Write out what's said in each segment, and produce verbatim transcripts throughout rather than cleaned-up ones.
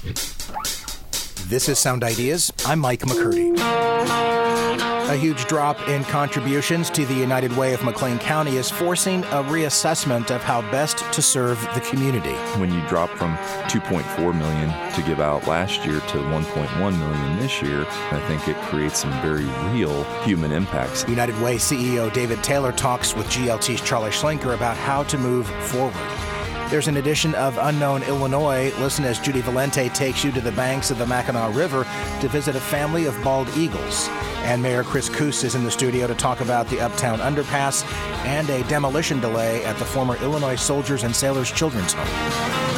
This is Sound Ideas. I'm Mike McCurdy. A huge drop in contributions to the United Way of McLean County is forcing a reassessment of how best to serve the community. When you drop from two point four million dollars to give out last year to one point one million dollars this year, I think it creates some very real human impacts. United Way C E O David Taylor talks with G L T's Charlie Schlenker about how to move forward. There's an edition of Unknown Illinois. Listen as Judy Valente takes you to the banks of the Mackinac River to visit a family of bald eagles. And Mayor Chris Koos is in the studio to talk about the Uptown Underpass and a demolition delay at the former Illinois Soldiers and Sailors Children's Home.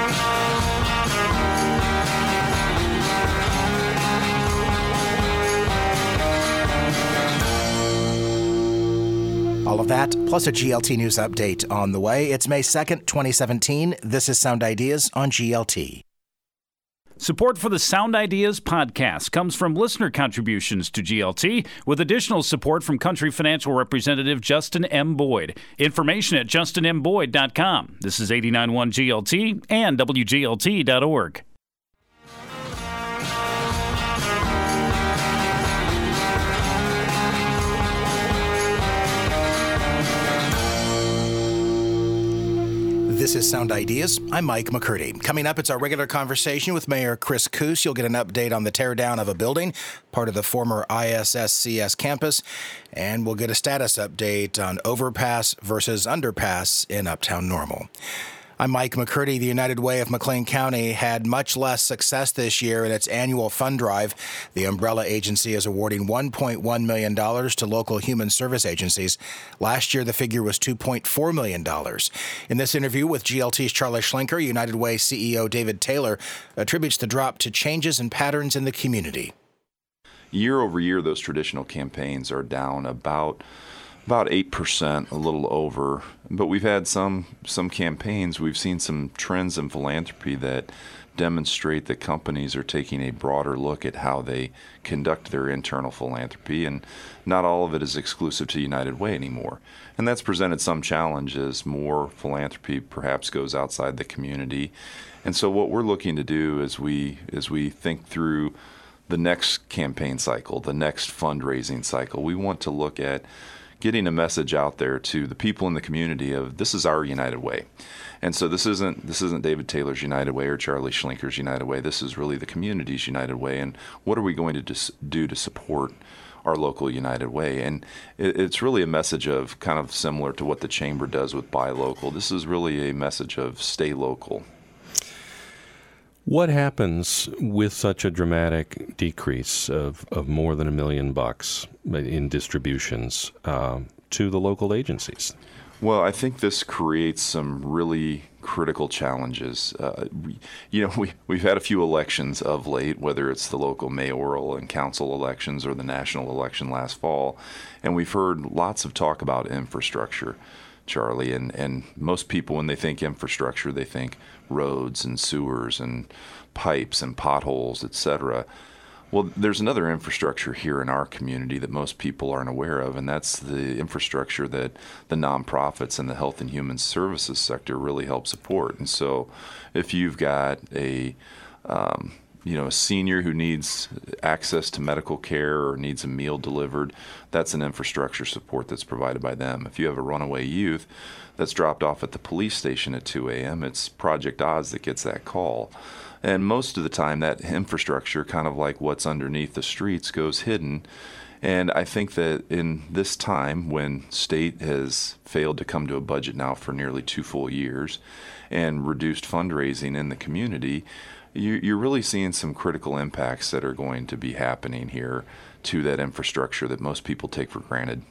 All of that, plus a G L T News update on the way. It's May second, twenty seventeen. This is Sound Ideas on G L T. Support for the Sound Ideas podcast comes from listener contributions to G L T, with additional support from Country Financial Representative Justin M. Boyd. Information at justin m boyd dot com. This is eighty-nine point one G L T and W G L T dot org. This is Sound Ideas. I'm Mike McCurdy. Coming up, it's our regular conversation with Mayor Chris Koos. You'll get an update on the teardown of a building, part of the former I S S C S campus, and we'll get a status update on overpass versus underpass in Uptown Normal. I'm Mike McCurdy. The United Way of McLean County had much less success this year in its annual fund drive. The umbrella agency is awarding one point one million dollars to local human service agencies. Last year, the figure was two point four million dollars. In this interview with G L T's Charlie Schlenker, United Way C E O David Taylor attributes the drop to changes in patterns in the community. Year over year, those traditional campaigns are down about About eight percent, a little over. But we've had some some campaigns, we've seen some trends in philanthropy that demonstrate that companies are taking a broader look at how they conduct their internal philanthropy, and not all of it is exclusive to United Way anymore. And that's presented some challenges. More philanthropy perhaps goes outside the community. And so what we're looking to do as we as we think through the next campaign cycle, the next fundraising cycle, we want to look at getting a message out there to the people in the community of this is our United Way. And so this isn't this isn't David Taylor's United Way or Charlie Schlenker's United Way. This is really the community's United Way. And what are we going to dis- do to support our local United Way? And it, it's really a message of kind of similar to what the Chamber does with Buy Local. This is really a message of stay local. What happens with such a dramatic decrease of, of more than a million bucks in distributions uh, to the local agencies? Well, I think this creates some really critical challenges. Uh, we, you know, we, we've had a few elections of late, whether it's the local mayoral and council elections or the national election last fall, and we've heard lots of talk about infrastructure, Charlie, and, and most people, when they think infrastructure, they think roads and sewers and pipes and potholes, et cetera. Well, there's another infrastructure here in our community that most people aren't aware of, and that's the infrastructure that the nonprofits and the health and human services sector really help support. And so if you've got a um, you know, a senior who needs access to medical care or needs a meal delivered, that's an infrastructure support that's provided by them. If you have a runaway youth that's dropped off at the police station at two a.m., it's Project Oz that gets that call. And most of the time, that infrastructure, kind of like what's underneath the streets, goes hidden. And I think that in this time, when state has failed to come to a budget now for nearly two full years and reduced fundraising in the community, you're really seeing some critical impacts that are going to be happening here to that infrastructure that most people take for granted.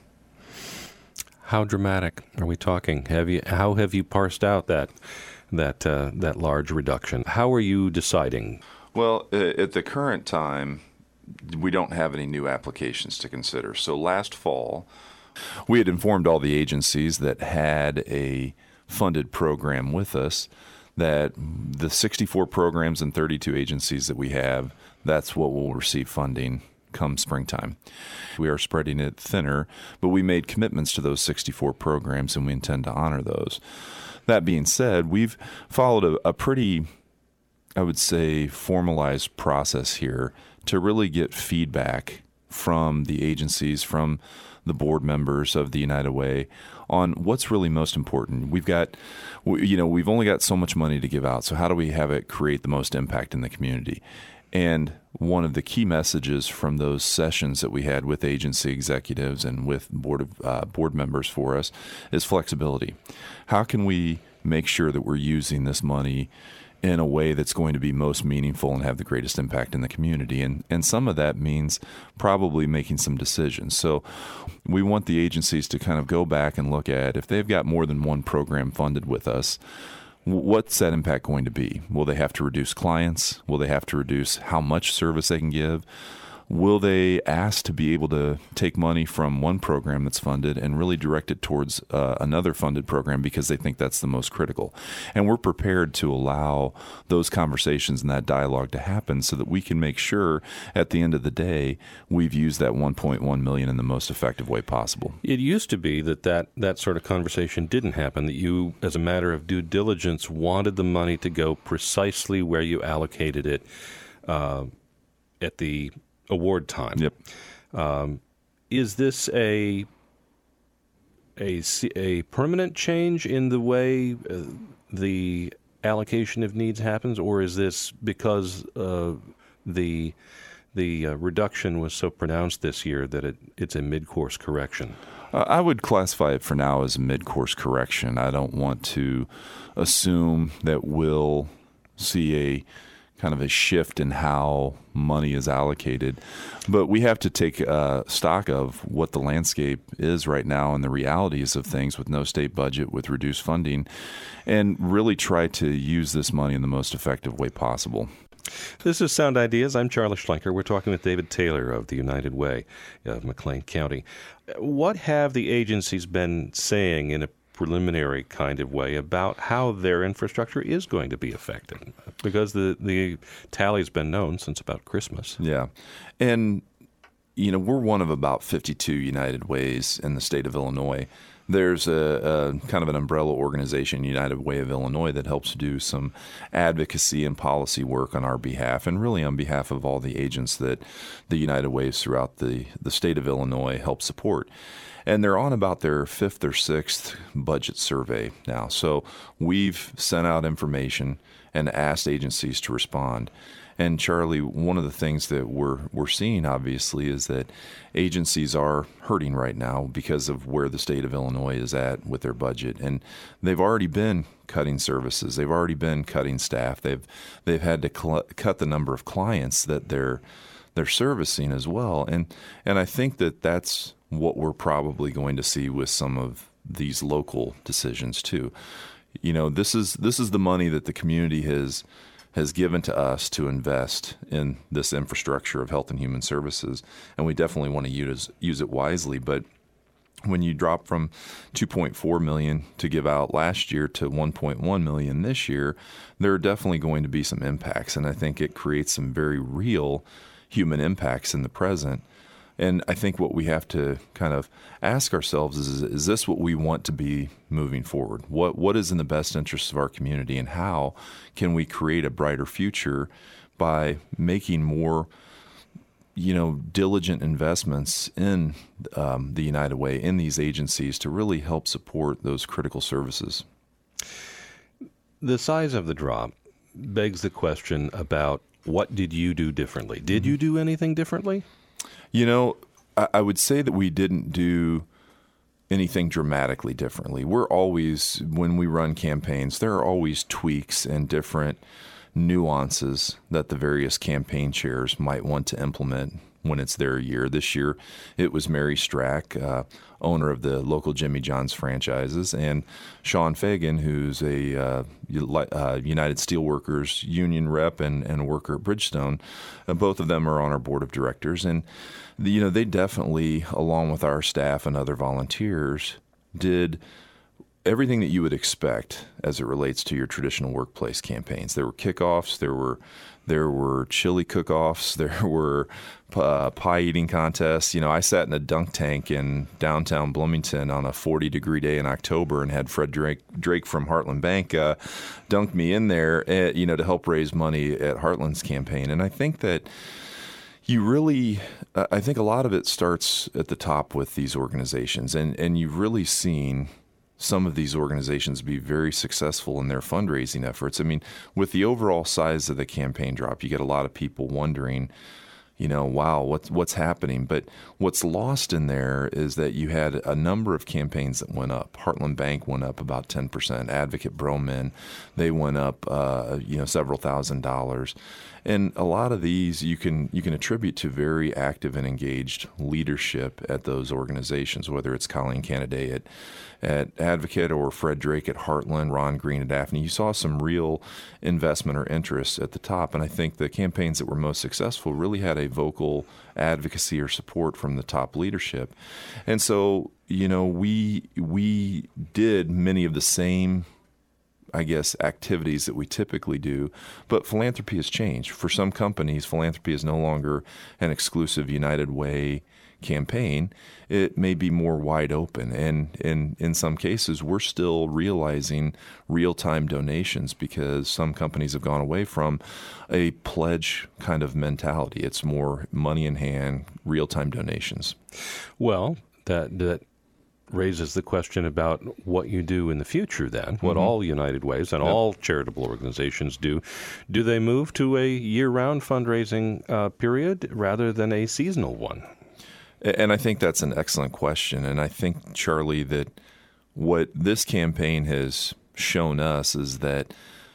How dramatic are we talking? Have you, how have you parsed out that that uh, that large reduction? How are you deciding? Well, at the current time, we don't have any new applications to consider. So last fall, we had informed all the agencies that had a funded program with us that the sixty-four programs and thirty-two agencies that we have, that's what will receive funding come springtime. We are spreading it thinner, but we made commitments to those sixty-four programs, and we intend to honor those. That being said, we've followed a, a pretty I would say, formalized process here to really get feedback from the agencies, from the board members of the United Way on what's really most important. We've got, you know, we've only got so much money to give out. So how do we have it create the most impact in the community? And one of the key messages from those sessions that we had with agency executives and with board of uh, board members for us is flexibility. How can we make sure that we're using this money in a way that's going to be most meaningful and have the greatest impact in the community? And and some of that means probably making some decisions. So we want the agencies to kind of go back and look at, if they've got more than one program funded with us, what's that impact going to be? Will they have to reduce clients? Will they have to reduce how much service they can give? Will they ask to be able to take money from one program that's funded and really direct it towards uh, another funded program because they think that's the most critical? And we're prepared to allow those conversations and that dialogue to happen so that we can make sure at the end of the day we've used that one point one million dollars in the most effective way possible. It used to be that, that that sort of conversation didn't happen, that you, as a matter of due diligence, wanted the money to go precisely where you allocated it uh, at the award time. Yep. Um, is this a, a a permanent change in the way uh, the allocation of needs happens, or is this because uh, the the uh, reduction was so pronounced this year that it, it's a mid-course correction? Uh, I would classify it for now as a mid-course correction. I don't want to assume that we'll see a kind of a shift in how money is allocated. But we have to take uh, stock of what the landscape is right now and the realities of things with no state budget, with reduced funding, and really try to use this money in the most effective way possible. This is Sound Ideas. I'm Charlie Schlenker. We're talking with David Taylor of the United Way of McLean County. What have the agencies been saying in a preliminary kind of way about how their infrastructure is going to be affected? Because the, the tally's been known since about Christmas. Yeah. And, you know, we're one of about fifty-two United Ways in the state of Illinois. There's a, a kind of an umbrella organization, United Way of Illinois, that helps do some advocacy and policy work on our behalf, and really on behalf of all the agents that the United Ways throughout the, the state of Illinois help support. And they're on about their fifth or sixth budget survey now. So we've sent out information and asked agencies to respond. And Charlie, one of the things that we're we're seeing, obviously, is that agencies are hurting right now because of where the state of Illinois is at with their budget. And they've already been cutting services. They've already been cutting staff. They've they've had to cl- cut the number of clients that they're they're servicing as well. And and I think that that's what we're probably going to see with some of these local decisions too. You know, this is this is the money that the community has has given to us to invest in this infrastructure of health and human services, and we definitely want to use use it wisely. But when you drop from two point four million dollars to give out last year to one point one million dollars this year, there are definitely going to be some impacts, and I think it creates some very real human impacts in the present. And I think what we have to kind of ask ourselves is, is this what we want to be moving forward? What What is in the best interest of our community, and how can we create a brighter future by making more, you know, diligent investments in um, the United Way, in these agencies, to really help support those critical services? The size of the drop begs the question about what did you do differently? Did you do anything differently? You know, I, I would say that we didn't do anything dramatically differently. We're always, when we run campaigns, there are always tweaks and different nuances that the various campaign chairs might want to implement when it's their year. This year, it was Mary Strack, uh, owner of the local Jimmy John's franchises, and Sean Fagan, who's a uh, uh, United Steelworkers union rep and, and worker at Bridgestone. Uh, both of them are on our board of directors, and the, you know, they definitely, along with our staff and other volunteers, did everything that you would expect as it relates to your traditional workplace campaigns. There were kickoffs, there were there were chili cook-offs, there were uh, pie eating contests. You know, I sat in a dunk tank in downtown Bloomington on a forty degree day in October and had Fred Drake, Drake from Heartland Bank uh, dunk me in there, at, you know, to help raise money at Heartland's campaign. And I think that you really, uh, I think a lot of it starts at the top with these organizations, and and you've really seen some of these organizations be very successful in their fundraising efforts. I mean, with the overall size of the campaign drop, you get a lot of people wondering, you know, wow, what's what's happening? But what's lost in there is that you had a number of campaigns that went up. Heartland Bank went up about ten percent. Advocate Broman, they went up, uh, you know, several thousand dollars. And a lot of these you can you can attribute to very active and engaged leadership at those organizations, whether it's Colleen Kennedy at, at Advocate or Fred Drake at Heartland, Ron Green at Daphne. You saw some real investment or interest at the top. And I think the campaigns that were most successful really had a vocal advocacy or support from the top leadership. And so, you know, we we did many of the same I guess, activities that we typically do, but philanthropy has changed. For some companies, philanthropy is no longer an exclusive United Way campaign. It may be more wide open. And in, in some cases, we're still realizing real-time donations because some companies have gone away from a pledge kind of mentality. It's more money in hand, real-time donations. Well, that that raises the question about what you do in the future then, what mm-hmm. all United Ways and yep. all charitable organizations do. Do they move to a year-round fundraising uh, period rather than a seasonal one? And I think that's an excellent question. And I think, Charlie, that what this campaign has shown us is that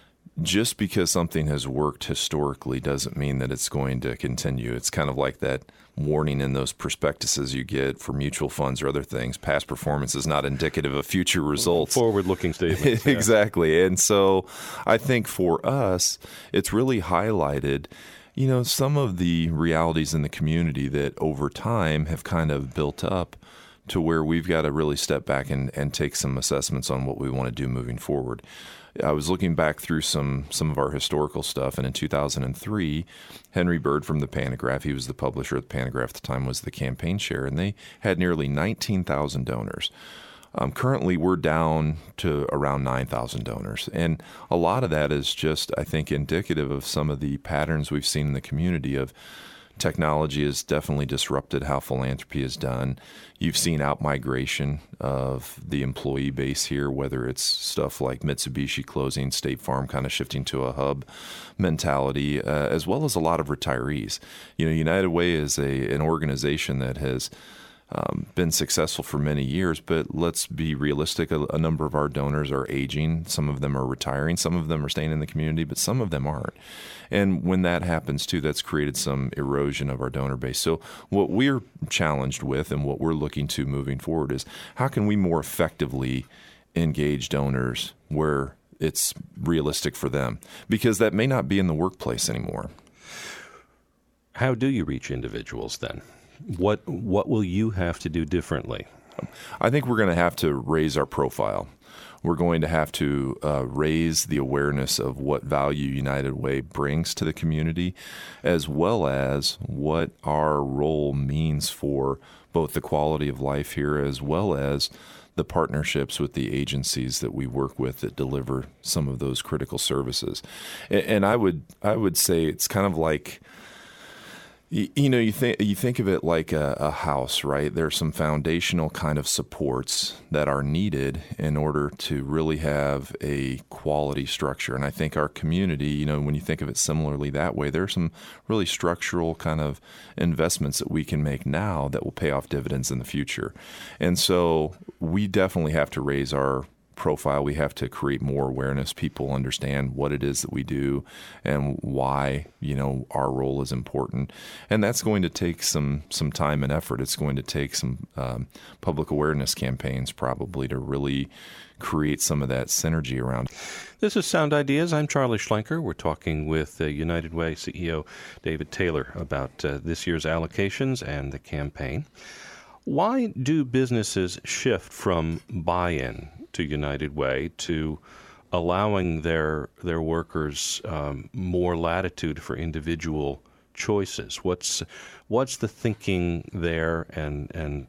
just because something has worked historically doesn't mean that it's going to continue. It's kind of like that warning in those prospectuses you get for mutual funds or other things. Past performance is not indicative of future results. Forward-looking statements. Exactly. And so I think for us, it's really highlighted, you know, some of the realities in the community that over time have kind of built up to where we've got to really step back and, and take some assessments on what we want to do moving forward. I was looking back through some some of our historical stuff, and in two thousand three, Henry Bird from the Pantograph, he was the publisher of the Pantograph at the time, was the campaign chair, and they had nearly nineteen thousand donors. Um, currently, we're down to around nine thousand donors, and a lot of that is just, I think, indicative of some of the patterns we've seen in the community of technology has definitely disrupted how philanthropy is done. You've seen out-migration of the employee base here, whether it's stuff like Mitsubishi closing, State Farm kind of shifting to a hub mentality, uh, as well as a lot of retirees. You know, United Way is a an organization that has Um, been successful for many years, but let's be realistic. A, a number of our donors are aging. Some of them are retiring. Some of them are staying in the community, but some of them aren't. And when that happens too, that's created some erosion of our donor base. So what we're challenged with and what we're looking to moving forward is how can we more effectively engage donors where it's realistic for them? Because that may not be in the workplace anymore. How do you reach individuals then? What what will you have to do differently? I think we're going to have to raise our profile. We're going to have to uh, raise the awareness of what value United Way brings to the community, as well as what our role means for both the quality of life here, as well as the partnerships with the agencies that we work with that deliver some of those critical services. And, and I would I would say it's kind of like, You, you know, you think you think of it like a, a house, right? There's some foundational kind of supports that are needed in order to really have a quality structure. And I think our community, you know, when you think of it similarly that way, there are some really structural kind of investments that we can make now that will pay off dividends in the future. And so we definitely have to raise our profile. We have to create more awareness. People understand what it is that we do and why, you know, our role is important. And that's going to take some some time and effort. It's going to take some um, public awareness campaigns probably to really create some of that synergy around. This is Sound Ideas. I'm Charlie Schlenker. We're talking with uh, United Way C E O David Taylor about uh, this year's allocations and the campaign. Why do businesses shift from buy-in to United Way to allowing their their workers um, more latitude for individual choices? What's what's the thinking there, and and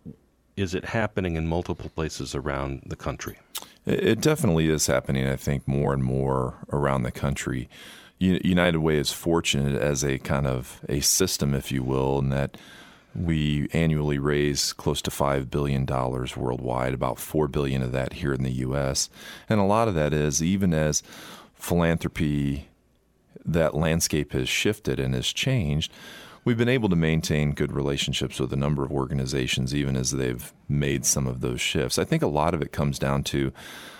is it happening in multiple places around the country? It definitely is happening, I think, more and more around the country. United Way is fortunate as a kind of a system, if you will, in that we annually raise close to five billion dollars worldwide, about four billion dollars of that here in the U S. And a lot of that is, even as philanthropy, that landscape has shifted and has changed, we've been able to maintain good relationships with a number of organizations, even as they've made some of those shifts. I think a lot of it comes down to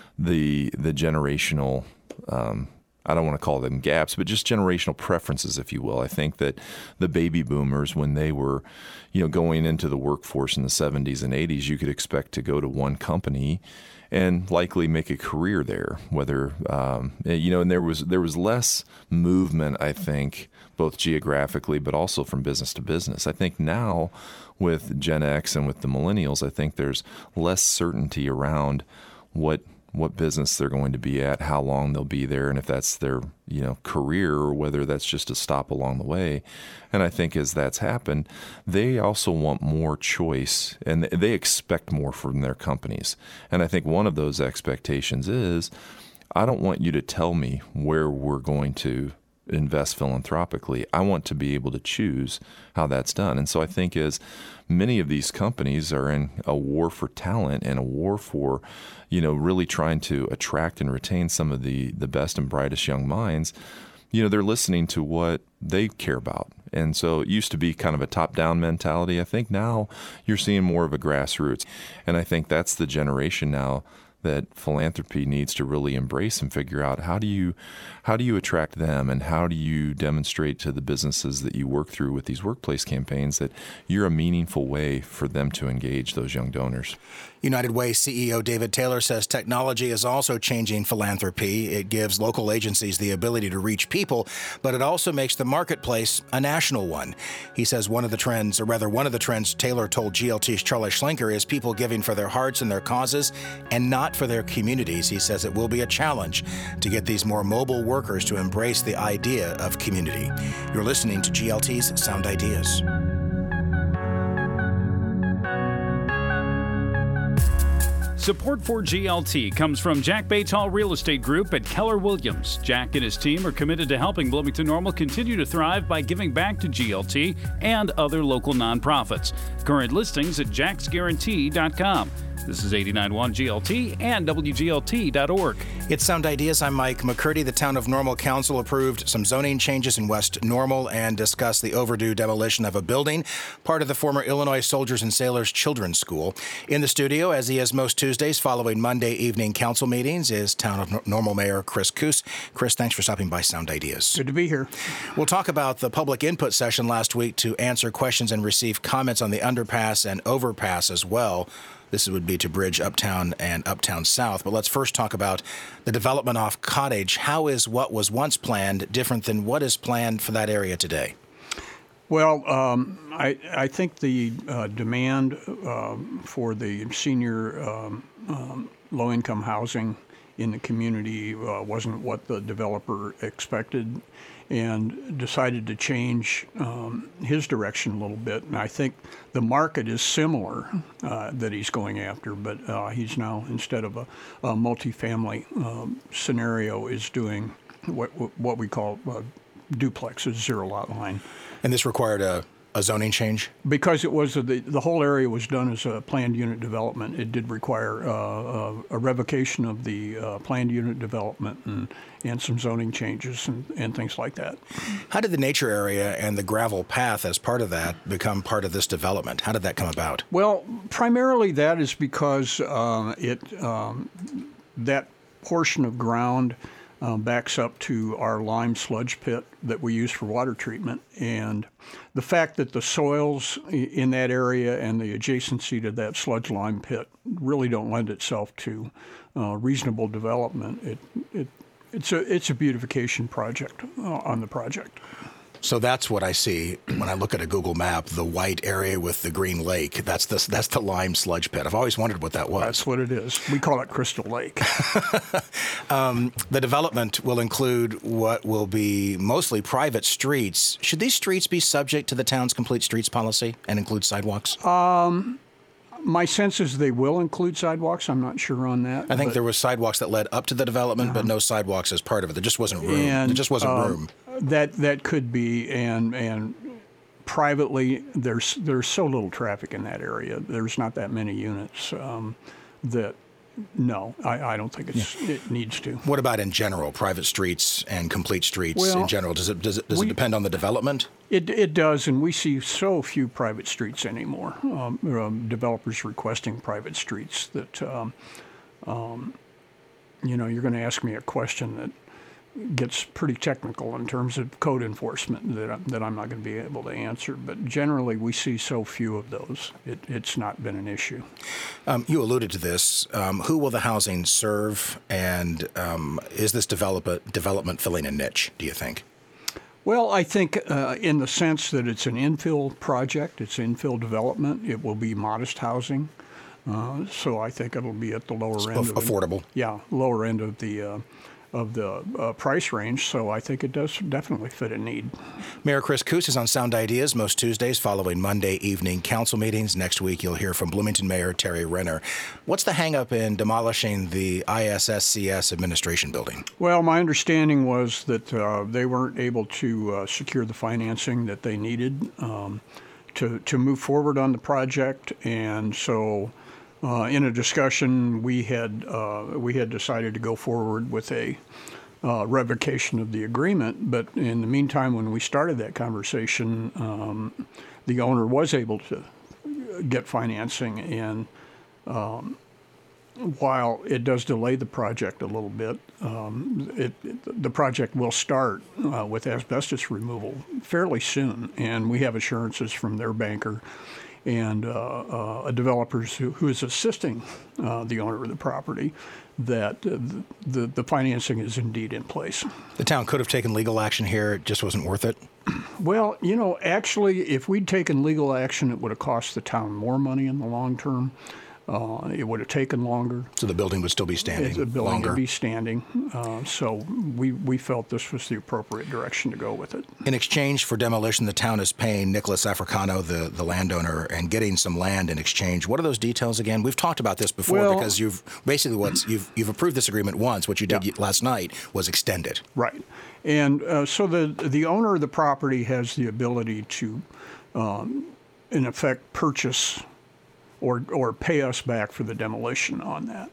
the the generational um, I don't want to call them gaps, but just generational preferences, if you will. I think that the baby boomers, when they were, you know, going into the workforce in the seventies and eighties, you could expect to go to one company and likely make a career there. Whether um, you know, and there was there was less movement, I think, both geographically but also from business to business. I think now with Gen X and with the millennials, I think there's less certainty around what. what business they're going to be at, how long they'll be there, and if that's their, you know, career or whether that's just a stop along the way. And I think as that's happened, they also want more choice, and they expect more from their companies. And I think one of those expectations is, I don't want you to tell me where we're going to invest philanthropically. I want to be able to choose how that's done. And so I think as many of these companies are in a war for talent and a war for, you know, really trying to attract and retain some of the, the best and brightest young minds, you know, they're listening to what they care about. And so it used to be kind of a top-down mentality. I think now you're seeing more of a grassroots. And I think that's the generation now that philanthropy needs to really embrace and figure out how do you how do you attract them, and how do you demonstrate to the businesses that you work through with these workplace campaigns that you're a meaningful way for them to engage those young donors. United Way C E O David Taylor says technology is also changing philanthropy. It gives local agencies the ability to reach people, but it also makes the marketplace a national one. He says one of the trends, or rather one of the trends Taylor told G L T's Charlie Schlenker, is people giving for their hearts and their causes and not for their communities. He says it will be a challenge to get these more mobile workers to embrace the idea of community. You're listening to G L T's Sound Ideas. Support for G L T comes from Jack Bates Hall Real Estate Group at Keller Williams. Jack and his team are committed to helping Bloomington Normal continue to thrive by giving back to G L T and other local nonprofits. Current listings at jacks guarantee dot com. This is eighty-nine point one G L T and W G L T dot org. It's Sound Ideas. I'm Mike McCurdy. The Town of Normal Council approved some zoning changes in West Normal and discussed the overdue demolition of a building, part of the former Illinois Soldiers and Sailors Children's School. In the studio, as he is most Tuesdays following Monday evening council meetings, is Town of Normal Mayor Chris Koos. Chris, thanks for stopping by Sound Ideas. Good to be here. We'll talk about the public input session last week to answer questions and receive comments on the underpass and overpass as well. This would be to bridge Uptown and Uptown South. But let's first talk about the development off Cottage. How is what was once planned different than what is planned for that area today? Well, um, I, I think the uh, demand uh, for the senior um, um, low-income housing in the community uh, wasn't what the developer expected, and decided to change um, his direction a little bit. And I think the market is similar uh, that he's going after, but uh, he's now, instead of a, a multifamily um, scenario, is doing what what we call uh, duplexes, zero lot line. And this required a, a zoning change? Because it was, the, the whole area was done as a planned unit development, it did require uh, a, a revocation of the uh, planned unit development and, and some zoning changes and, and things like that. How did the nature area and the gravel path as part of that become part of this development? How did that come about? Well, primarily that is because uh, it um, that portion of ground Uh, backs up to our lime sludge pit that we use for water treatment. And the fact that the soils in that area and the adjacency to that sludge lime pit really don't lend itself to uh, reasonable development, it, it it's a it's a beautification project uh, on the project. So that's what I see when I look at a Google map, the white area with the green lake. That's the, that's the lime sludge pit. I've always wondered what that was. That's what it is. We call it Crystal Lake. um, the development will include what will be mostly private streets. Should these streets be subject to the town's complete streets policy and include sidewalks? Um, my sense is they will include sidewalks. I'm not sure on that. I think but, there were sidewalks that led up to the development, uh, but no sidewalks as part of it. There just wasn't room. And, there just wasn't uh, room. That that could be, and and privately, there's there's so little traffic in that area. There's not that many units um, that. No, I, I don't think it's, yeah. it needs to. What about in general, private streets and complete streets well, in general? Does it does it does we, it depend on the development? It it does, and we see so few private streets anymore. Um, um, developers requesting private streets that, um, um, you know, you're going to ask me a question that gets pretty technical in terms of code enforcement that I'm, that I'm not going to be able to answer. But generally, we see so few of those. It, it's not been an issue. Um, you alluded to this. Um, who will the housing serve, and um, is this develop development filling a niche, do you think? Well, I think uh, in the sense that it's an infill project, it's infill development, it will be modest housing. Uh, so I think it'll be at the lower it's end. Of affordable. The, yeah, lower end of the uh, of the uh, price range, so I think it does definitely fit a need. Mayor Chris Koos is on Sound Ideas most Tuesdays following Monday evening council meetings. Next week, you'll hear from Bloomington Mayor Terry Renner. What's the hang-up in demolishing the I S S C S administration building? Well, my understanding was that uh, they weren't able to uh, secure the financing that they needed um, to, to move forward on the project, and so Uh, in a discussion, we had uh, we had decided to go forward with a uh, revocation of the agreement. But in the meantime, when we started that conversation, um, the owner was able to get financing, and um, while it does delay the project a little bit, um, it, it, the project will start uh, with asbestos removal fairly soon, and we have assurances from their banker and uh, uh, a developer who, who is assisting uh, the owner of the property that uh, the, the financing is indeed in place. The town could have taken legal action here. It just wasn't worth it? Well, you know, actually, if we'd taken legal action, it would have cost the town more money in the long term. Uh, it would have taken longer. So the building would still be standing The building longer. would be standing. Uh, so we, we felt this was the appropriate direction to go with it. In exchange for demolition, the town is paying Nicholas Africano, the, the landowner, and getting some land in exchange. What are those details again? We've talked about this before well, because you've basically what's you've you've approved this agreement once. What you did yeah. last night was extend it. Right. And uh, so the the owner of the property has the ability to, um, in effect, purchase or or pay us back for the demolition on that.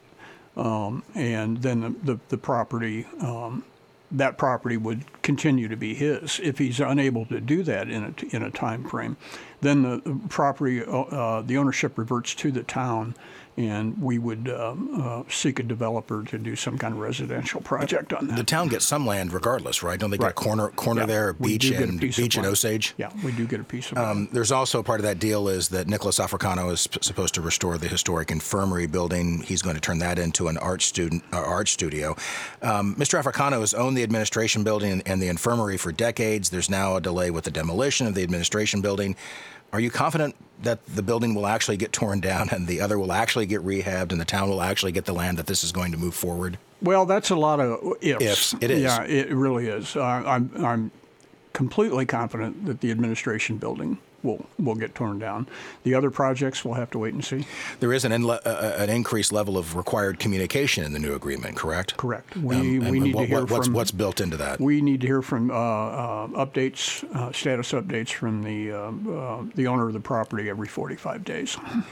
Um, and then the, the, the property, um, that property would continue to be his. If he's unable to do that in a, in a time frame, then the property, uh, the ownership reverts to the town, and we would um, uh, seek a developer to do some kind of residential project on that. The town gets some land regardless, right? Don't they get Right. a corner corner Yeah, there, we beach do get a and piece of beach and land. Osage? Yeah, we do get a piece of Um, land. there's also part of that deal is that Nicholas Africano is p- supposed to restore the historic infirmary building. He's going to turn that into an art student uh, art studio. Um, Mister Africano has owned the administration building and, and the infirmary for decades. There's now a delay with the demolition of the administration building. Are you confident that the building will actually get torn down and the other will actually get rehabbed and the town will actually get the land, that this is going to move forward? Well, that's a lot of ifs. Ifs, it is. Yeah, it really is. Uh, I'm I'm completely confident that the administration building will will get torn down. The other projects we'll have to wait and see. There is an inle- uh, an increased level of required communication in the new agreement, correct? Correct. We Um, and we need what, to hear what, what's, from what's built into that? we need to hear from uh, uh, updates, uh, status updates from the uh, uh, the owner of the property every forty-five days.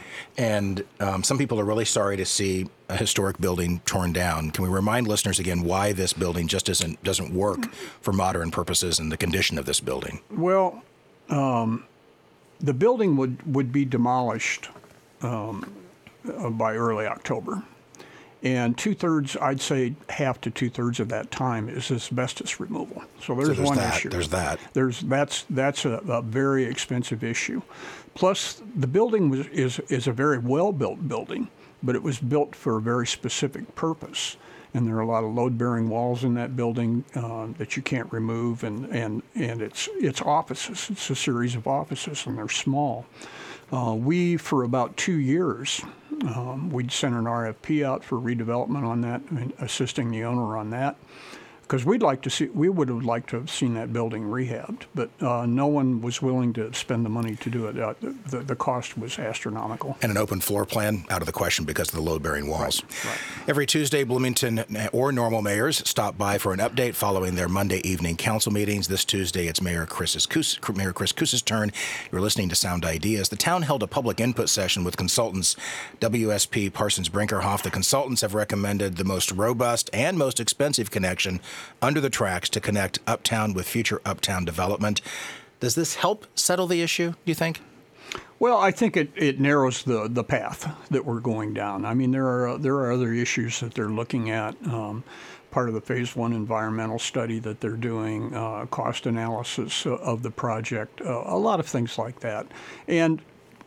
And um, some people are really sorry to see a historic building torn down. Can we remind listeners again why this building just isn't doesn't work for modern purposes and the condition of this building? Well, um, the building would, would be demolished um, uh, by early October. And two-thirds, I'd say half to two-thirds of that time is asbestos removal. So there's, So there's one that, issue. there's that. There's that's that's a, a very expensive issue. Plus, the building was is is a very well-built building, but it was built for a very specific purpose. and there are a lot of load-bearing walls in that building uh, that you can't remove, and, and, and it's it's offices. It's a series of offices, and they're small. Uh, we, for about two years, um, we'd sent an R F P out for redevelopment on that, and assisting the owner on that. Because we'd like to see, we would have liked to have seen that building rehabbed, but uh, no one was willing to spend the money to do it. Uh, the, the cost was astronomical. And an open floor plan out of the question because of the load-bearing walls. Right, right. Every Tuesday, Bloomington or Normal mayors stop by for an update following their Monday evening council meetings. This Tuesday, it's Mayor Chris Koos, Mayor Chris Koos's turn. You're listening to Sound Ideas. The town held a public input session with consultants W S P Parsons Brinkerhoff. The consultants have recommended the most robust and most expensive connection under the tracks to connect Uptown with future Uptown development. Does this help settle the issue, do you think? Well, I think it, it narrows the, the path that we're going down. I mean, there are there are other issues that they're looking at. Um, part of the phase one environmental study that they're doing, uh, cost analysis of the project, uh, a lot of things like that. And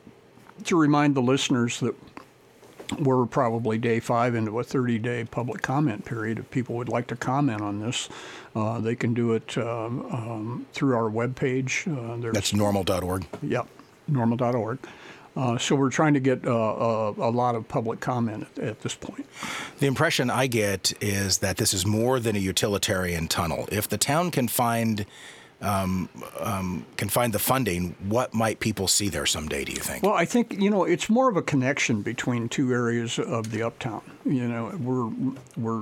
to remind the listeners that we're probably day five into a thirty-day public comment period. If people would like to comment on this, uh, they can do it um, um, through our webpage. Uh, That's normal dot org. Yep, normal dot org. Uh, so we're trying to get uh, a, a lot of public comment at, at this point. The impression I get is that this is more than a utilitarian tunnel. If the town can find Um, um, can find the funding, what might people see there someday, do you think? Well, I think, you know, it's more of a connection between two areas of the Uptown. You know, we're we're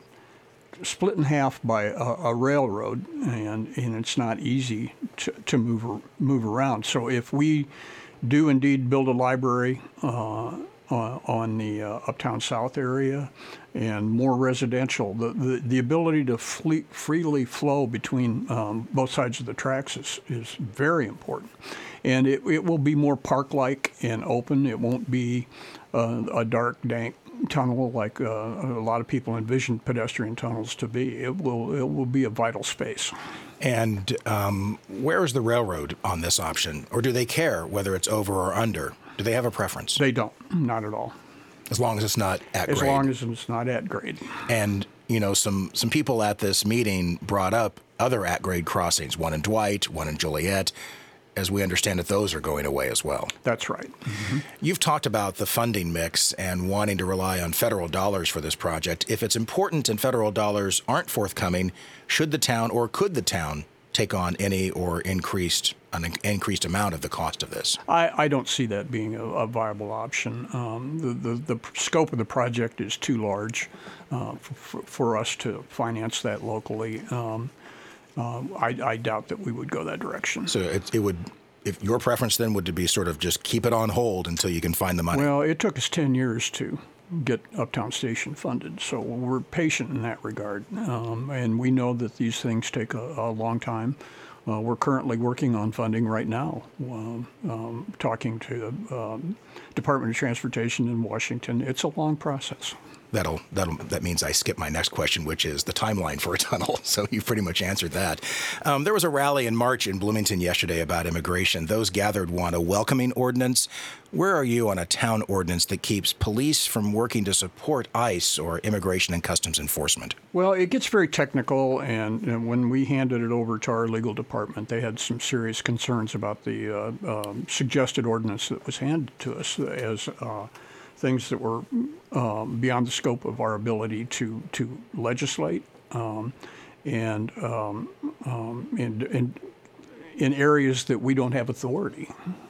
split in half by a, a railroad, and, and it's not easy to, to move move around. So if we do indeed build a library uh, uh, on the uh, Uptown South area, and more residential, the, the, the ability to fle- freely flow between um, both sides of the tracks is, is very important. And it, it will be more park-like and open. It won't be uh, a dark, dank tunnel like uh, a lot of people envision pedestrian tunnels to be. It will, it will be a vital space. And um, where is the railroad on this option? Or do they care whether it's over or under? Do they have a preference? They don't, not at all. As long as it's not at As grade. long as it's not at grade. And, you know, some, some people at this meeting brought up other at-grade crossings, one in Dwight, one in Joliet. As we understand it, those are going away as well. That's right. Mm-hmm. You've talked about the funding mix and wanting to rely on federal dollars for this project. If it's important and federal dollars aren't forthcoming, should the town or could the town take on any or increased an increased amount of the cost of this? I, I don't see that being a, a viable option. Um, the, the, the scope of the project is too large uh, for, for us to finance that locally. Um, uh, I, I doubt that we would go that direction. So it, it would, if your preference then would be sort of just keep it on hold until you can find the money? Well, it took us ten years to get Uptown Station funded, so we're patient in that regard. Um, and we know that these things take a, a long time. Uh, we're currently working on funding right now, um, um, talking to the um, Department of Transportation in Washington. It's a long process. That'll, that'll, that means I skip my next question, which is the timeline for a tunnel. So you pretty much answered that. Um, there was a rally in March in Bloomington yesterday about immigration. Those gathered want a welcoming ordinance. Where are you on a town ordinance that keeps police from working to support ICE or Immigration and Customs Enforcement? Well, it gets very technical, and, and when we handed it over to our legal department, they had some serious concerns about the uh, um, suggested ordinance that was handed to us as uh, things that were um, beyond the scope of our ability to to legislate, um, and um, um, in, in in areas that we don't have authority.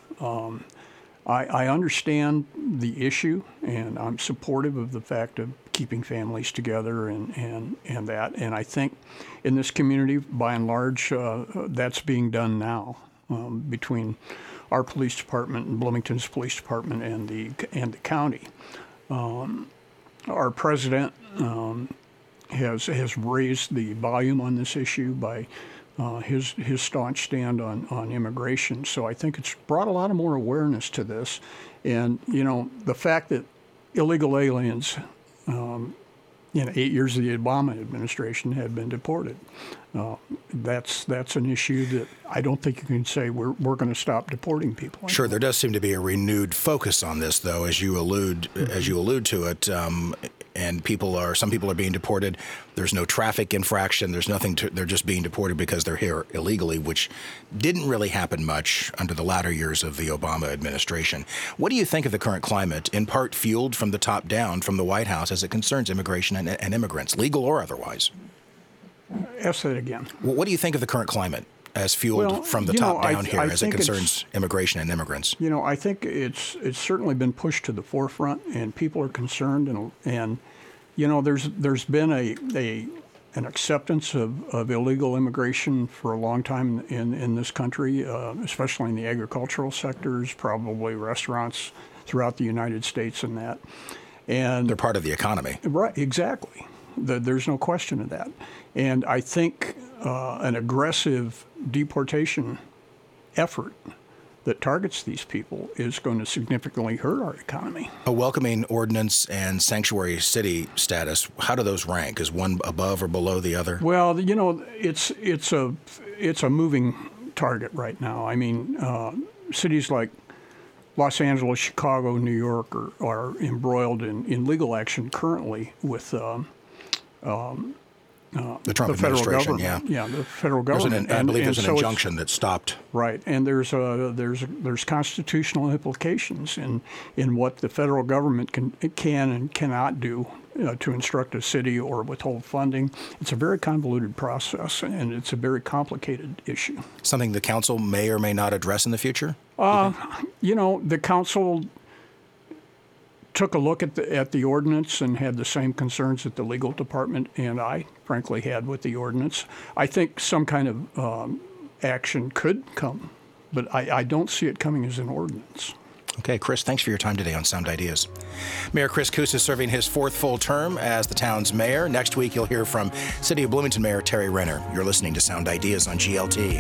Um, I, I understand the issue, and I'm supportive of the fact of keeping families together and, and, and that. And I think in this community, by and large, uh, that's being done now um, between our police department and Bloomington's police department and the and the county. Um, our president um, has has raised the volume on this issue by uh, his his staunch stand on, on immigration. So I think it's brought a lot of more awareness to this. And, you know, the fact that illegal aliens um, in eight years of the Obama administration had been deported. Uh, that's that's an issue that I don't think you can say we're we're going to stop deporting people. Sure, there does seem to be a renewed focus on this, though, as you allude mm-hmm. as you allude to it. Um, and people are some people are being deported. There's no traffic infraction. There's nothing to, they're just being deported because they're here illegally, which didn't really happen much under the latter years of the Obama administration. What do you think of the current climate, in part fueled from the top down from the White House as it concerns immigration and, and immigrants, legal or otherwise? Ask that again. Well, what do you think of the current climate as fueled well, from the you top know, down I, here I as it think concerns immigration and immigrants? You know, I think it's it's certainly been pushed to the forefront, and people are concerned, and and you know, there's there's been a a an acceptance of, of illegal immigration for a long time in in this country, uh, especially in the agricultural sectors, probably restaurants throughout the United States, and that. And they're part of the economy. Right, exactly. The, there's no question of that. And I think uh, an aggressive deportation effort that targets these people is going to significantly hurt our economy. A welcoming ordinance and sanctuary city status, how do those rank? Is one above or below the other? Well, you know, it's it's a it's a moving target right now. I mean, uh, cities like Los Angeles, Chicago, New York are, are embroiled in, in legal action currently with um, um, uh, the Trump the federal administration. government. Yeah, yeah, the federal there's government. An, I and, believe and there's so an injunction that stopped. Right, and there's a, there's there's constitutional implications in in what the federal government can can and cannot do uh, to instruct a city or withhold funding. It's a very convoluted process, and it's a very complicated issue. Something the council may or may not address in the future? Uh, you know, the council took a look at the at the ordinance and had the same concerns that the legal department and I, frankly, had with the ordinance. I think some kind of um, action could come, but I, I don't see it coming as an ordinance. Okay, Chris, thanks for your time today on Sound Ideas. Mayor Chris Koos is serving his fourth full term as the town's mayor. Next week, you'll hear from City of Bloomington Mayor Terry Renner. You're listening to Sound Ideas on G L T.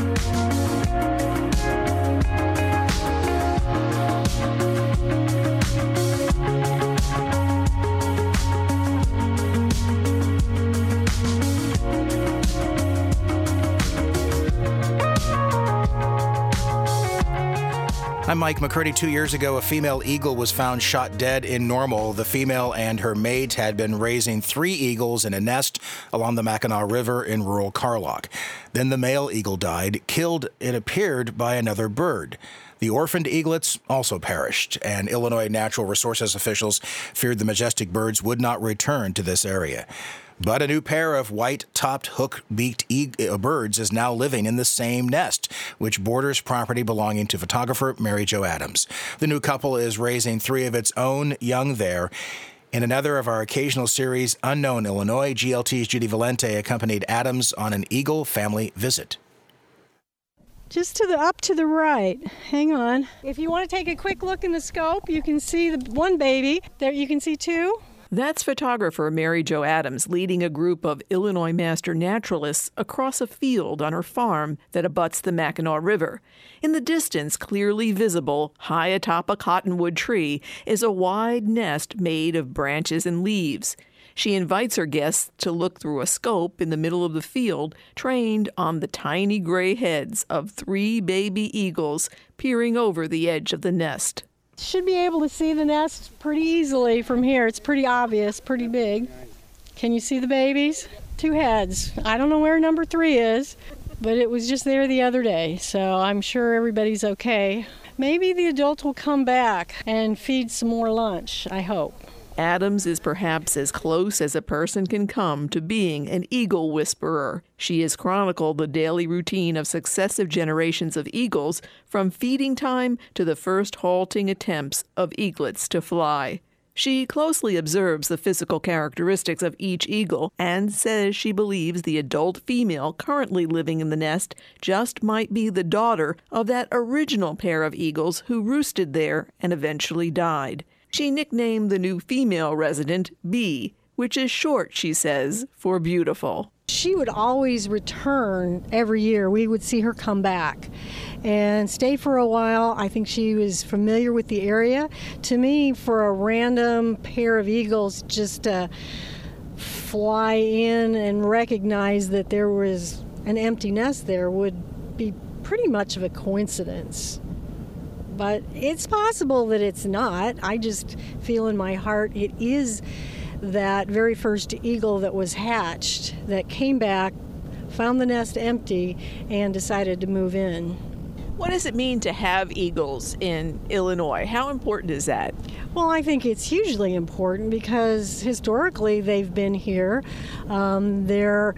I'm Mike McCurdy. Two years ago, a female eagle was found shot dead in Normal. The female and her mate had been raising three eagles in a nest along the Mackinac River in rural Carlock. Then the male eagle died, killed, it appeared, by another bird. The orphaned eaglets also perished, and Illinois Natural Resources officials feared the majestic birds would not return to this area. But a new pair of white-topped, hook-beaked e- birds is now living in the same nest, which borders property belonging to photographer Mary Jo Adams. The new couple is raising three of its own young there. In another of our occasional series, Unknown Illinois, G L T's Judy Valente accompanied Adams on an eagle family visit. Just to the up to the right. Hang on. If you want to take a quick look in the scope, you can see the one baby. There you can see two. That's photographer Mary Jo Adams leading a group of Illinois master naturalists across a field on her farm that abuts the Mackinac River. In the distance, clearly visible, high atop a cottonwood tree, is a wide nest made of branches and leaves. She invites her guests to look through a scope in the middle of the field, trained on the tiny gray heads of three baby eagles peering over the edge of the nest. Should be able to see the nest pretty easily from here. It's pretty obvious, pretty big. Can you see the babies? Two heads. I don't know where number three is, but it was just there the other day, so I'm sure everybody's okay. Maybe the adult will come back and feed some more lunch, I hope. Adams is perhaps as close as a person can come to being an eagle whisperer. She has chronicled the daily routine of successive generations of eagles, from feeding time to the first halting attempts of eaglets to fly. She closely observes the physical characteristics of each eagle and says she believes the adult female currently living in the nest just might be the daughter of that original pair of eagles who roosted there and eventually died. She nicknamed the new female resident Bee, which is short, she says, for beautiful. She would always return every year. We would see her come back and stay for a while. I think she was familiar with the area. To me, for a random pair of eagles just to fly in and recognize that there was an empty nest there would be pretty much of a coincidence. But it's possible that it's not. I just feel in my heart it is that very first eagle that was hatched that came back, found the nest empty, and decided to move in. What does it mean to have eagles in Illinois? How important is that? Well, I think it's hugely important because historically they've been here. Um, they're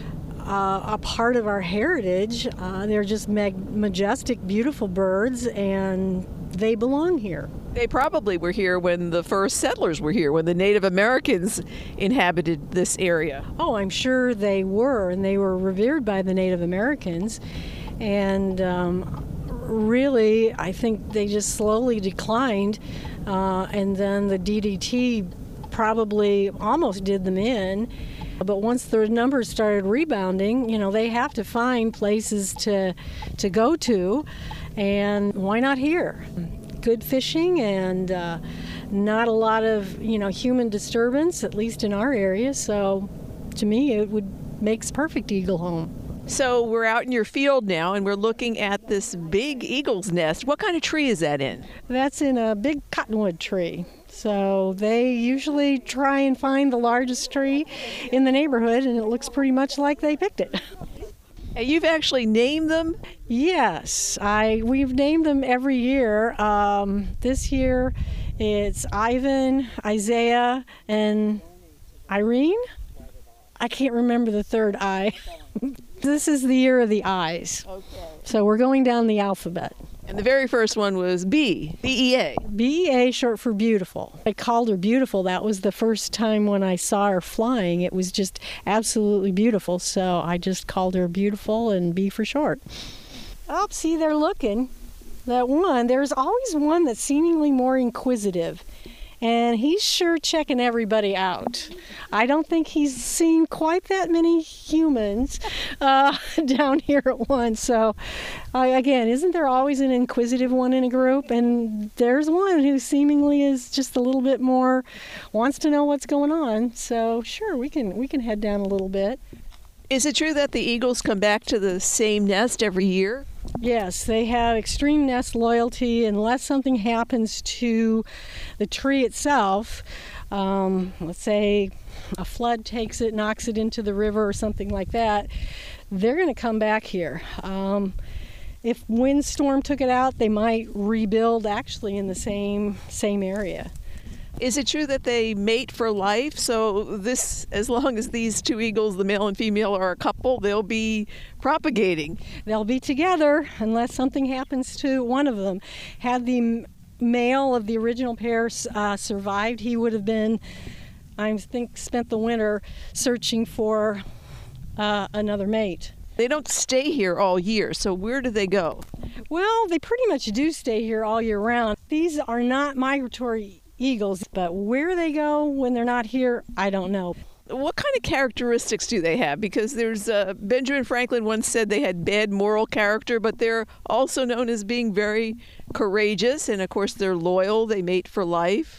uh, a part of our heritage. Uh, they're just mag- majestic, beautiful birds, and they belong here. They probably were here when the first settlers were here, when the Native Americans inhabited this area. Oh, I'm sure they were, and they were revered by the Native Americans. And um, really, I think they just slowly declined, uh, and then the D D T probably almost did them in. But once their numbers started rebounding, you know, they have to find places to to go to, and why not here? Good fishing and uh, not a lot of, you know, human disturbance, at least in our area. So, to me, it would makes perfect eagle home. So we're out in your field now, and we're looking at this big eagle's nest. What kind of tree is that in? That's in a big cottonwood tree. So they usually try and find the largest tree in the neighborhood, and it looks pretty much like they picked it. And you've actually named them? Yes, I we've named them every year. Um, this year it's Ivan, Isaiah, and Irene. I can't remember the third I. This is the year of the I's. Okay. So we're going down the alphabet. And the very first one was B, B E A. B E A, short for beautiful. I called her beautiful. That was the first time when I saw her flying. It was just absolutely beautiful. So I just called her beautiful and B for short. Oh, see, they're looking. That one, there's always one that's seemingly more inquisitive. And he's sure checking everybody out. I don't think he's seen quite that many humans uh, down here at once. So, uh, again, isn't there always an inquisitive one in a group? And there's one who seemingly is just a little bit more, wants to know what's going on. So, sure, we can we can head down a little bit. Is it true that the eagles come back to the same nest every year? Yes, they have extreme nest loyalty unless something happens to the tree itself. Um, let's say a flood takes it, knocks it into the river or something like that. They're going to come back here. Um, if windstorm took it out, they might rebuild actually in the same same area. Is it true that they mate for life? So this, as long as these two eagles, the male and female, are a couple, they'll be propagating. They'll be together unless something happens to one of them. Had the male of the original pair uh, survived, he would have been, I think, spent the winter searching for uh, another mate. They don't stay here all year, so where do they go? Well, they pretty much do stay here all year round. These are not migratory eagles, but where they go when they're not here, I don't know. What kind of characteristics do they have? Because there's uh, Benjamin Franklin once said they had bad moral character, but they're also known as being very courageous, and of course they're loyal. They mate for life.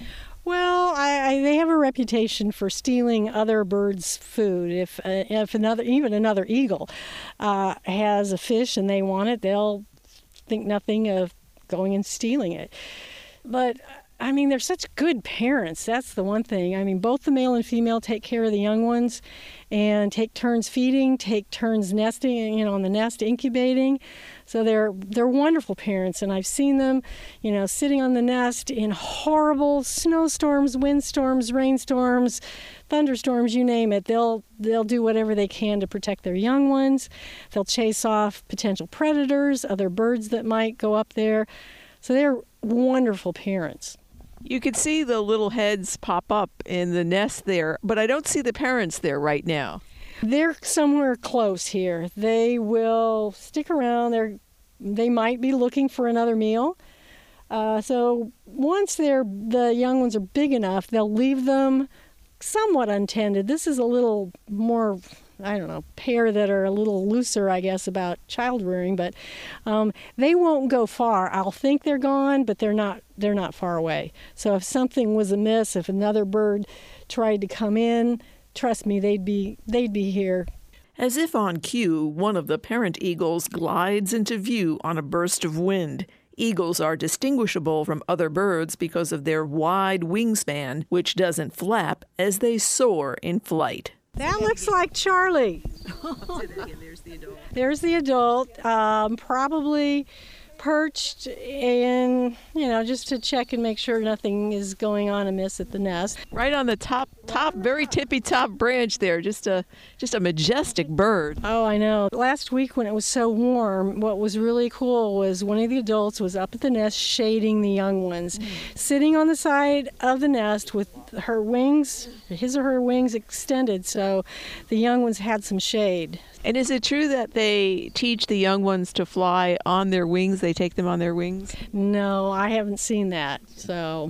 Well, I, I, they have a reputation for stealing other birds' food. If uh, if another, even another eagle, uh, has a fish and they want it, they'll think nothing of going and stealing it. But I mean, they're such good parents. That's the one thing. I mean, both the male and female take care of the young ones and take turns feeding, take turns nesting, you know, on the nest incubating. So they're they're wonderful parents, and I've seen them, you know, sitting on the nest in horrible snowstorms, windstorms, rainstorms, thunderstorms, you name it. They'll they'll do whatever they can to protect their young ones. They'll chase off potential predators, other birds that might go up there. So they're wonderful parents. You can see the little heads pop up in the nest there, but I don't see the parents there right now. They're somewhere close here. They will stick around. They're, they might be looking for another meal. Uh, so once they're, the young ones are big enough, they'll leave them somewhat untended. This is a little more, I don't know, pair that are a little looser, I guess, about child rearing, but um, they won't go far. I'll think they're gone, but they're not. They're not far away. So if something was amiss, if another bird tried to come in, trust me, they'd be they'd be here. As if on cue, one of the parent eagles glides into view on a burst of wind. Eagles are distinguishable from other birds because of their wide wingspan, which doesn't flap as they soar in flight. That looks like Charlie. There's the adult. There's the adult, um, probably perched in, you know, just to check and make sure nothing is going on amiss at the nest. Right on the top, top, very tippy top branch there. Just a, just a majestic bird. Oh, I know. Last week when it was so warm, what was really cool was one of the adults was up at the nest shading the young ones, mm. sitting on the side of the nest with her wings, his or her wings extended, so the young ones had some shade. And is it true that they teach the young ones to fly on their wings? They take them on their wings? No, I haven't seen that. So,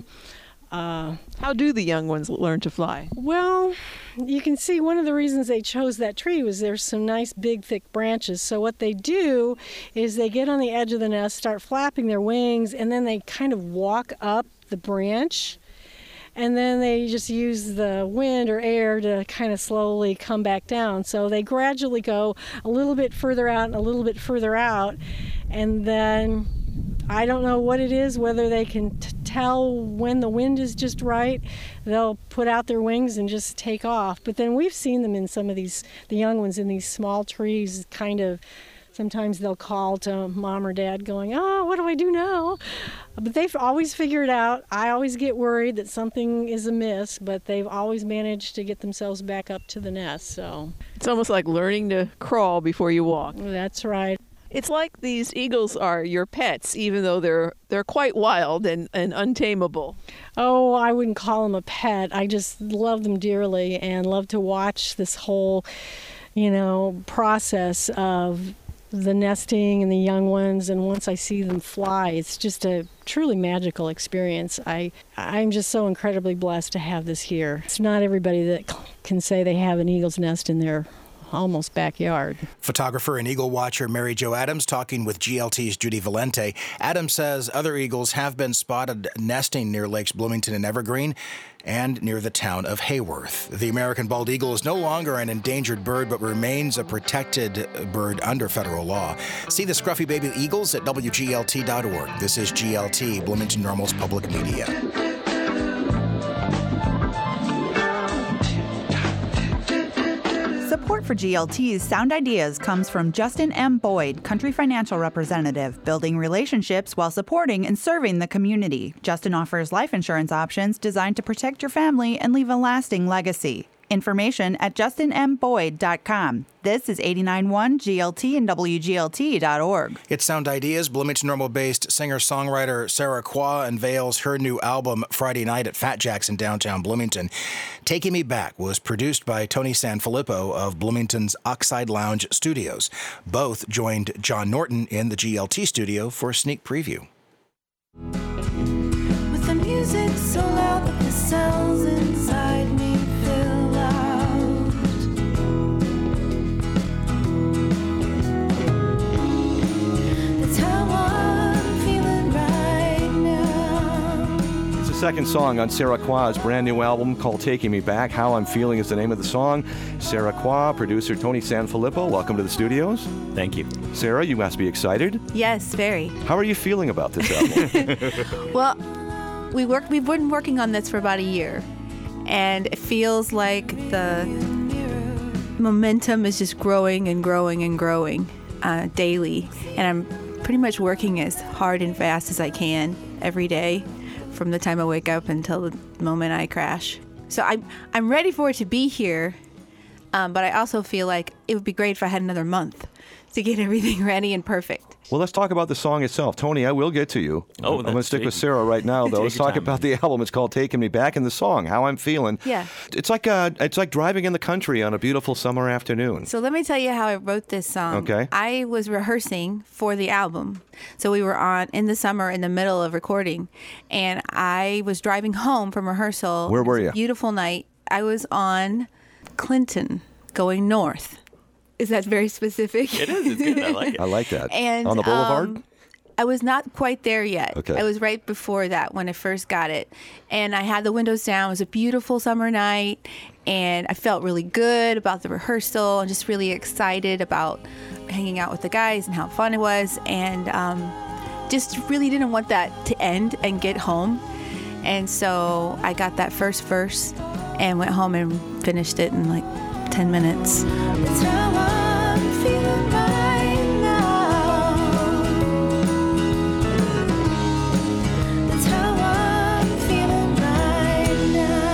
uh, how do the young ones learn to fly? Well, you can see one of the reasons they chose that tree was there's some nice big thick branches. So what they do is they get on the edge of the nest, start flapping their wings, and then they kind of walk up the branch. And then they just use the wind or air to kind of slowly come back down. So they gradually go a little bit further out and a little bit further out. And then I don't know what it is, whether they can t- tell when the wind is just right. They'll put out their wings and just take off. But then we've seen them in some of these, the young ones in these small trees, kind of. Sometimes they'll call to mom or dad going, oh, what do I do now? But they've always figured out. I always get worried that something is amiss, but they've always managed to get themselves back up to the nest. So it's almost like learning to crawl before you walk. That's right. It's like these eagles are your pets, even though they're they're quite wild and, and untamable. Oh, I wouldn't call them a pet. I just love them dearly and love to watch this whole, you know, process of the nesting and the young ones, and once I see them fly, it's just a truly magical experience. I, I'm just so incredibly blessed to have this here. It's not everybody that can say they have an eagle's nest in their almost backyard. Photographer and eagle watcher Mary Jo Adams talking with G L T's Judy Valente. Adams says other eagles have been spotted nesting near Lakes Bloomington and Evergreen and near the town of Hayworth. The American bald eagle is no longer an endangered bird, but remains a protected bird under federal law. See the scruffy baby eagles at W G L T dot org. This is G L T, Bloomington Normal's Public Media. Support for G L T's Sound Ideas comes from Justin M. Boyd, Country Financial Representative, building relationships while supporting and serving the community. Justin offers life insurance options designed to protect your family and leave a lasting legacy. Information at justin m boyd dot com. This is eighty-nine point one G L T and W G L T dot org. It's Sound Ideas. Bloomington Normal-based singer-songwriter Sarah Qua unveils her new album Friday night at Fat Jack's in downtown Bloomington. Taking Me Back was produced by Tony Sanfilippo of Bloomington's Oxide Lounge Studios. Both joined John Norton in the G L T studio for a sneak preview. With the music so loud that the sounds inside me fill out. That's how I'm feeling right now. It's the second song on Sarah Qua's brand new album called Taking Me Back. How I'm Feeling is the name of the song. Sarah Qua, producer Tony Sanfilippo, welcome to the studios. Thank you. Sarah, you must be excited. Yes, very. How are you feeling about this album? Well, we worked. We've been working on this for about a year, and it feels like the momentum is just growing and growing and growing uh, daily. And I'm pretty much working as hard and fast as I can every day, from the time I wake up until the moment I crash. So I'm I'm ready for it to be here, um, but I also feel like it would be great if I had another month to get everything ready and perfect. Well, let's talk about the song itself. Tony, I will get to you. Oh, I'm going to stick with Sarah right now, though. Let's talk about the album. It's called Taking Me Back, and the song, How I'm Feeling. Yeah. It's like uh, it's like driving in the country on a beautiful summer afternoon. So let me tell you how I wrote this song. Okay. I was rehearsing for the album. So we were on in the summer in the middle of recording, and I was driving home from rehearsal. Where were you? Beautiful night. I was on Clinton going north. Is that very specific? It is. It's good. I like it. I like that. And, on the boulevard? Um, I was not quite there yet. Okay. I was right before that when I first got it. And I had the windows down. It was a beautiful summer night. And I felt really good about the rehearsal and just really excited about hanging out with the guys and how fun it was. And um, just really didn't want that to end and get home. And so I got that first verse and went home and finished it in like ten minutes. That's how I'm feeling right now. That's how I'm feeling right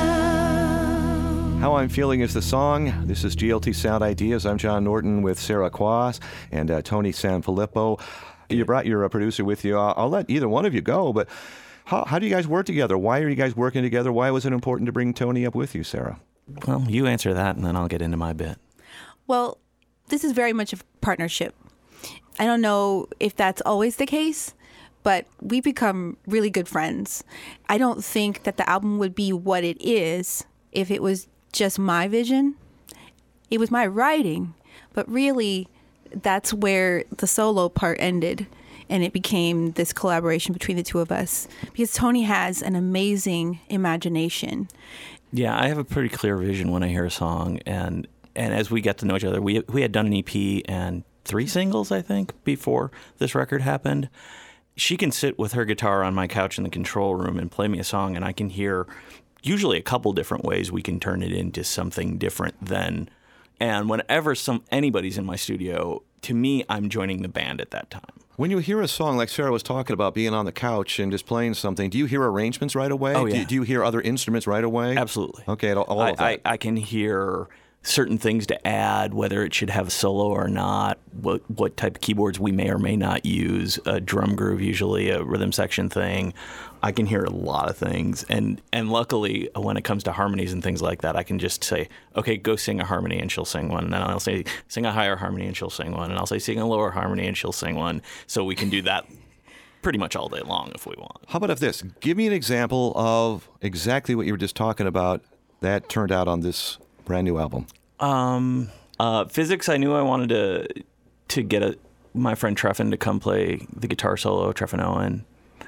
now. How I'm Feeling is the song. This is G L T Sound Ideas. I'm John Norton with Sarah Quas and uh, Tony Sanfilippo. You brought your uh, producer with you. I'll, I'll let either one of you go, but how, how do you guys work together? Why are you guys working together? Why was it important to bring Tony up with you, Sarah? Well, you answer that, and then I'll get into my bit. Well, this is very much a partnership. I don't know if that's always the case, but we become really good friends. I don't think that the album would be what it is if it was just my vision. It was my writing, but really that's where the solo part ended, and it became this collaboration between the two of us, because Tony has an amazing imagination. Yeah, I have a pretty clear vision when I hear a song, and and as we get to know each other, we we had done an E P and three singles, I think, before this record happened. She can sit with her guitar on my couch in the control room and play me a song, and I can hear usually a couple different ways we can turn it into something different than. And whenever some anybody's in my studio, to me, I'm joining the band at that time. When you hear a song like Sarah was talking about, being on the couch and just playing something, do you hear arrangements right away? Oh, yeah. Do, do you hear other instruments right away? Absolutely. Okay, all, all I, of that. I, I can hear certain things to add, whether it should have a solo or not, what what type of keyboards we may or may not use, a drum groove usually, a rhythm section thing. I can hear a lot of things. And, and luckily, when it comes to harmonies and things like that, I can just say, okay, go sing a harmony, and she'll sing one. And then I'll say, sing a higher harmony, and she'll sing one. And I'll say, sing a lower harmony, and she'll sing one. So we can do that pretty much all day long if we want. How about if this? Give me an example of exactly what you were just talking about that turned out on this brand new album. Um, uh, physics, I knew I wanted to to get a, my friend Treffin to come play the guitar solo, Treffin Owen.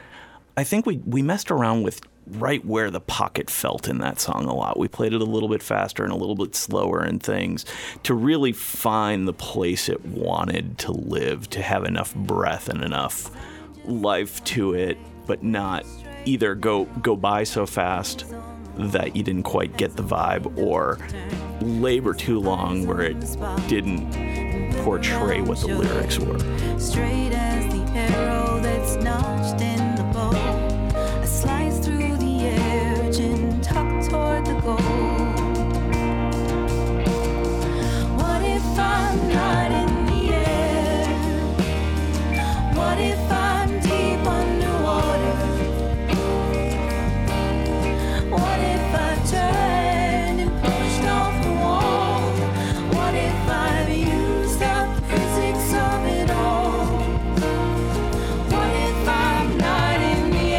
I think we, we messed around with right where the pocket felt in that song a lot. We played it a little bit faster and a little bit slower and things to really find the place it wanted to live, to have enough breath and enough life to it, but not either go go by so fast that you didn't quite get the vibe, or labor too long where it didn't portray what the lyrics were. Straight as the arrow that's notched in the bow, I slice through the air, chin tucked toward the goal. What if I'm not in the air? What if I'm deep underwater? What if I've turned and pushed off the wall? What if I've used up the physics of it all? What if I'm not in the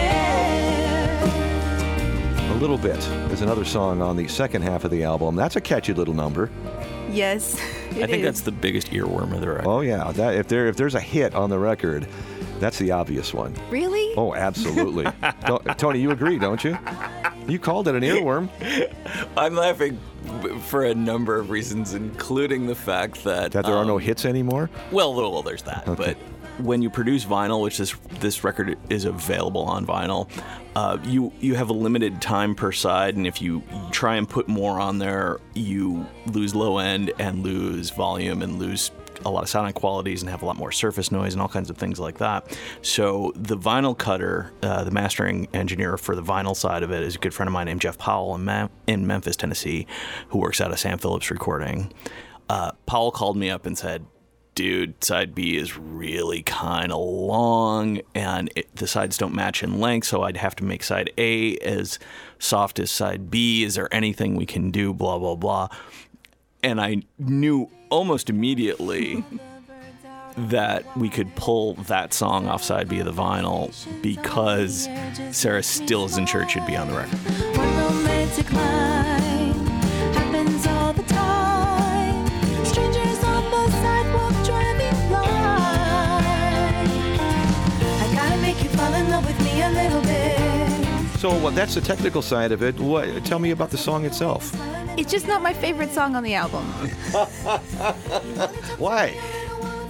air? A Little Bit is another song on the second half of the album. That's a catchy little number. Yes, it I think is. that's the biggest earworm of the record. Oh, yeah. That, if, there, if there's a hit on the record, that's the obvious one. Really? Oh, absolutely. Tony, you agree, don't you? You called it an earworm. I'm laughing for a number of reasons, including the fact that... That there um, are no um, hits anymore? Well, well, there's that. Okay. But when you produce vinyl, which this this record is available on vinyl, uh, you, you have a limited time per side, and if you try and put more on there, you lose low end and lose volume and lose a lot of sound qualities and have a lot more surface noise and all kinds of things like that. So the vinyl cutter, uh, the mastering engineer for the vinyl side of it, is a good friend of mine named Jeff Powell in, Mem- in Memphis, Tennessee, who works out of Sam Phillips Recording. Uh, Powell called me up and said, dude, side B is really kind of long and it, the sides don't match in length, so I'd have to make side A as soft as side B. Is there anything we can do? Blah, blah, blah. And I knew almost immediately that we could pull that song off side B of the vinyl because Sarah still isn't sure it should be on the record. One romantic line happens all the time. Strangers on the sidewalk driving blind. I gotta make you fall in love with me a little bit. So well, that's the technical side of it. What, tell me about the song itself. It's just not my favorite song on the album. Why?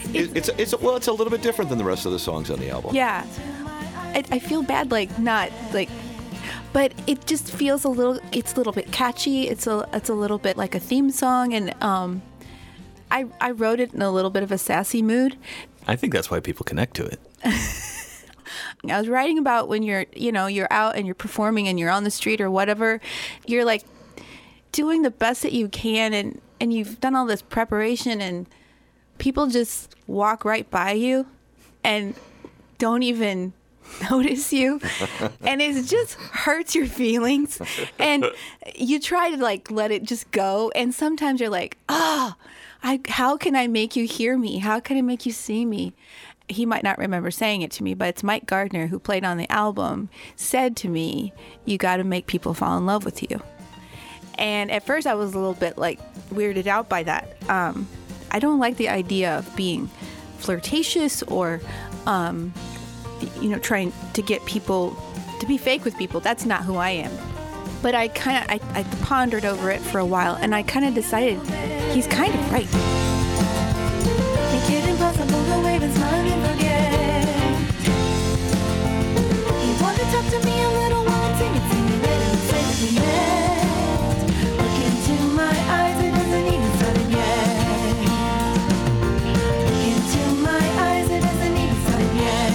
it, it's it's well, it's a little bit different than the rest of the songs on the album. Yeah, I, I feel bad, like not like, but it just feels a little. It's a little bit catchy. It's a it's a little bit like a theme song, and um, I I wrote it in a little bit of a sassy mood. I think that's why people connect to it. I was writing about when you're, you know, you're out and you're performing and you're on the street or whatever, you're like doing the best that you can, and, and you've done all this preparation, and people just walk right by you and don't even notice you. And it just hurts your feelings. And you try to like let it just go. And sometimes you're like, oh, I, how can I make you hear me? How can I make you see me? He might not remember saying it to me, but it's Mike Gardner, who played on the album, said to me, you got to make people fall in love with you. And at first I was a little bit like weirded out by that. Um, I don't like the idea of being flirtatious or, um, you know, trying to get people to be fake with people. That's not who I am. But I kind of, I, I pondered over it for a while, and I kind of decided he's kind of right. Make it impossible to wave and smile and forget. You want to talk to me a little while, sing it, sing it, let it say we met. Look into my eyes, it hasn't even started yet. Look into my eyes, it hasn't even started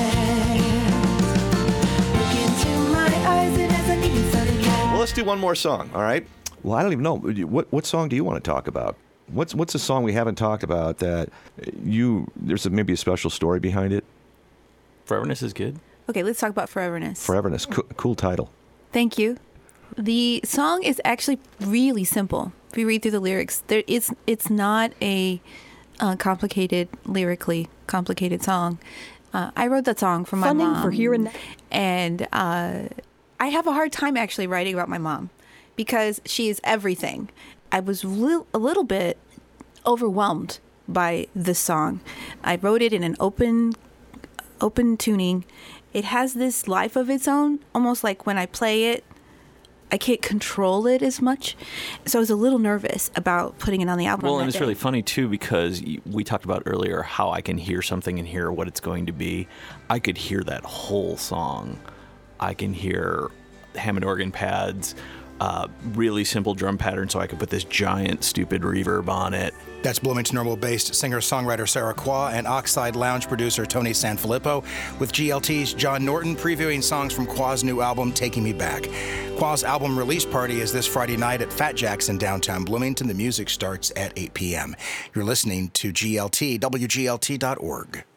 yet. Look into my eyes, it hasn't even started yet. Well, let's do one more song, all right? Well, I don't even know. What what song do you want to talk about? What's what's a song we haven't talked about that you, there's a, maybe a special story behind it? Foreverness is good. Okay, let's talk about Foreverness. Foreverness, cool, cool title. Thank you. The song is actually really simple. If you read through the lyrics, there is it's not a uh, complicated, lyrically complicated song. Uh, I wrote that song for my Funding mom. for Here and Now. And uh, I have a hard time actually writing about my mom because she is everything. I was li- a little bit overwhelmed by this song. I wrote it in an open, open tuning. It has this life of its own, almost like when I play it, I can't control it as much. So I was a little nervous about putting it on the album. Well, that and it's day. really funny, too, because we talked about earlier how I can hear something and hear what it's going to be. I could hear that whole song. I can hear Hammond organ pads, uh, really simple drum pattern, so I could put this giant, stupid reverb on it. That's Bloomington Normal-based singer-songwriter Sarah Qua and Oxide Lounge producer Tony Sanfilippo with G L T's John Norton previewing songs from Qua's new album, Taking Me Back. Qua's album release party is this Friday night at Fat Jack's in downtown Bloomington. The music starts at eight p.m. You're listening to G L T, W G L T dot org.